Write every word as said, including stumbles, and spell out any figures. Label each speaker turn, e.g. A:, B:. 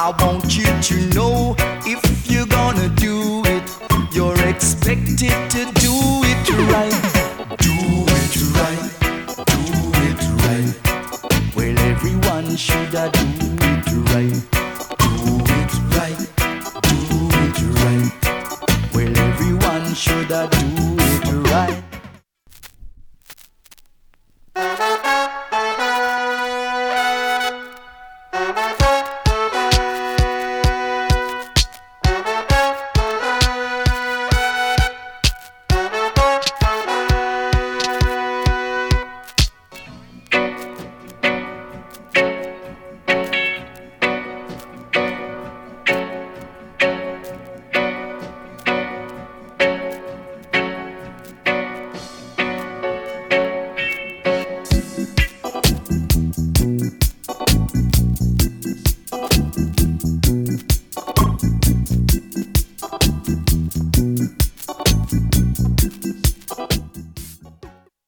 A: I want you to know, if you're gonna do it, you're expected to do it right. Do it right, do it right. Well, everyone should have do it right. Do it right, do it right. Well, everyone should have do